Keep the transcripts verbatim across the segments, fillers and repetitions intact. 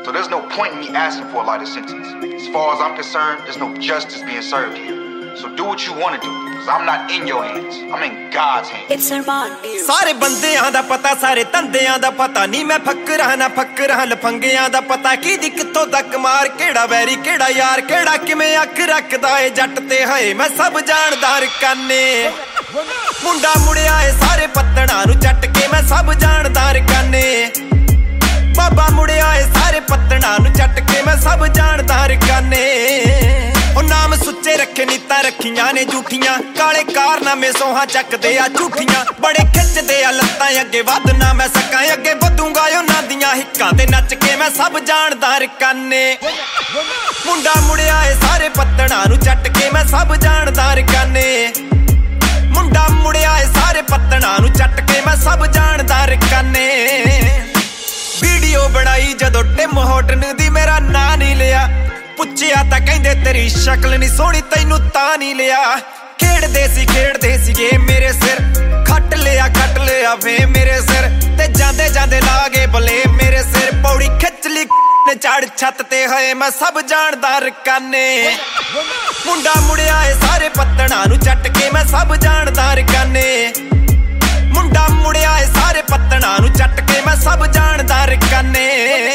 So there's no point in me asking for a lighter sentence. As far as I'm concerned, there's no justice being served here. So do what you want to do, because I'm not in your hands. I'm in God's hands. It's Arman. ਸਾਰੇ ਬੰਦਿਆਂ ਦਾ ਪਤਾ, ਸਾਰੇ ਧੰਦਿਆਂ ਦਾ ਪਤਾ ਨਹੀਂ। ਮੈਂ ਫੱਕਰਾਂ ਨਾ ਫੱਕਰਾਂ ਲਫੰਗਿਆਂ ਦਾ ਪਤਾ ਕਿਹਦੀ ਕਿੱਥੋਂ ਤੱਕ ਮਾਰ, ਕਿਹੜਾ ਵੈਰੀ ਕਿਹੜਾ ਯਾਰ, ਕਿਹੜਾ ਕਿਵੇਂ ਅੱਖ ਰੱਖਦਾ ਏ ਜੱਟ ਤੇ ਹਏ। ਮੈਂ ਸਭ ਜਾਣਦਾ ਰਕਾਨੇ, ਮੁੰਡਾ ਮੁੜਿਆ ਏ ਸਾਰੇ ਪੱਤਣਾ ਨੂੰ ਚੱਟ ਕੇ। ਮੈਂ ਸਭ ਜਾਣਦਾ ਰਕਾਨੇ, ਬਾਬਾ ਮੁੜਿਆ ਏ ਸਾਰੇ ਪੱਤਣਾ ਨੂੰ ਚੱਟ ਕੇ। ਮੈਂ ਸਭ ਜਾਣਦਾ ਰਕਾਨੇ। ਉਹ ਨਾਮ ਸੁੱਚੇ ਰੱਖੇ ਨੀਤਾਂ ਰੱਖੀਆਂ ਨੇ ਝੂਠੀਆਂ, ਕਾਲੇ ਕਾਰਨਾਮੇ ਸੋਹਾਂ ਚੱਕਦੇ ਆ ਝੂਠੀਆਂ। ਬੜੇ ਖਿੱਚਦੇ ਆ ਲੱਤਾਂ ਅੱਗੇ ਵੱਧ ਨਾ ਮੈਂ ਸਕਾਂ, ਅੱਗੇ ਵਧੂੰਗਾ ਉਹਨਾਂ ਦੀਆਂ ਹਿੱਕਾਂ ਤੇ ਨੱਚ ਕੇ। ਮੈਂ ਸਭ ਜਾਣਦਾ ਰਕਾਨੇ, ਮੁੰਡਾ ਮੁੜਿਆ ਏ ਸਾਰੇ ਪੱਤਣਾ ਨੂੰ ਚੱਟ ਕੇ। ਮੈਂ ਸਭ ਜਾਣਦਾ ਰਕਾਨੇ, ਮੁੰਡਾ ਮੁੜਿਆ ਏ ਸਾਰੇ ਪੱਤਣਾ ਨੂੰ ਚੱਟ ਕੇ। ਮੈਂ ਸਭ ਜਾਣਦਾ ਰਕਾਨੇ। ਵੀਡੀਓ ਬਣਾਈ ਜਦੋਂ ਟਿਮ ਹੋਟਨ ਦੀ ਮੇਰਾ ਨਾਂ ਨਹੀਂ ਲਿਆ, ਪੁੱਛਿਆ ਤਾਂ ਕਹਿੰਦੇ ਤੇਰੀ ਸ਼ਕਲ ਨਹੀਂ ਸੋਹਣੀ ਤੈਨੂੰ ਤਾਂ ਨਹੀਂ ਲਿਆ। ਖੇਡਦੇ ਸੀ ਖੇਡਦੇ ਸੀਗੇ ਮੇਰੇ ਸਿਰ, ਖੱਟ ਲਿਆ ਖੱਟ ਲਿਆ ਵੇ ਮੇਰੇ ਸਿਰ ਤੇ ਜਾਂਦੇ ਜਾਂਦੇ ਲਾ ਗਏ ਬਲੇ ਮੇਰੇ ਸਿਰ। ਪੌੜੀ ਖਿੱਚ ਲਈ ਨੇ ਚੜ ਛੱਤ ਤੇ ਹਏ। ਮੈਂ ਸਭ ਜਾਣਦਾ ਰਕਾਨੇ, ਮੁੰਡਾ ਮੁੜਿਆ ਏ ਸਾਰੇ ਪੱਤਣਾ ਨੂੰ ਚੱਟ ਕੇ। ਮੈਂ ਸਭ ਜਾਣਦਾ ਰਕਾਨੇ, ਮੁੰਡਾ ਮੁੜਿਆ ਏ ਸਾਰੇ ਪੱਤਣਾ ਨੂੰ ਚੱਟ ਕੇ। ਮੈਂ ਸਭ ਜਾਣਦਾ ਰਕਾਨੇ।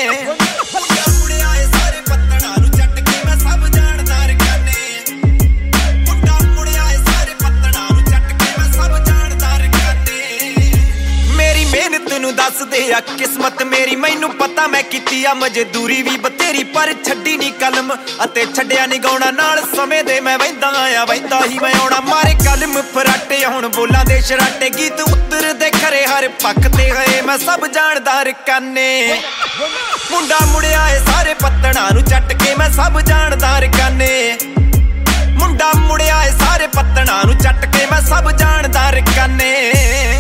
ਦੱਸਦੇ ਆ ਕਿਸਮਤ ਮੇਰੀ, ਮੈਨੂੰ ਪਤਾ ਮੈਂ ਕੀਤੀ ਆ ਮਜ਼ਦੂਰੀ ਵੀ ਬਥੇਰੀ, ਪਰ ਛੱਡੀ ਨਹੀਂ ਕਲਮ ਅਤੇ ਛੱਡਿਆ ਨਹੀਂ ਗਾਉਣਾ। ਨਾਲ ਸਮੇਂ ਦੇ ਮੈਂ ਵਹਿੰਦਾ ਆਇਆ ਵਹਿੰਦਾ ਹੀ ਮੈਂ ਆਉਣਾ। ਮਾਰੇ ਕਲਮ ਫਰਾਟੇ ਹੁਣ ਬੋਲਾਂ ਦੇ ਸ਼ਰਾਟੇ, ਗੀਤ ਉਤਰਦੇ ਖਰੇ ਹਰ ਪੱਖ ਤੇ ਹਏ। ਮੈਂ ਸਭ ਜਾਣਦਾ ਰਕਾਨੇ, ਮੁੰਡਾ ਮੁੜਿਆ ਏ ਸਾਰੇ ਪੱਤਣਾ ਨੂੰ ਚੱਟ ਕੇ। ਮੈਂ ਸਭ ਜਾਣਦਾ ਰਕਾਨੇ, ਮੁੰਡਾ ਮੁੜਿਆ ਏ ਸਾਰੇ ਪੱਤਣਾ ਨੂੰ ਚੱਟ ਕੇ। ਮੈਂ ਸਭ ਜਾਣਦਾ ਰਕਾਨੇ।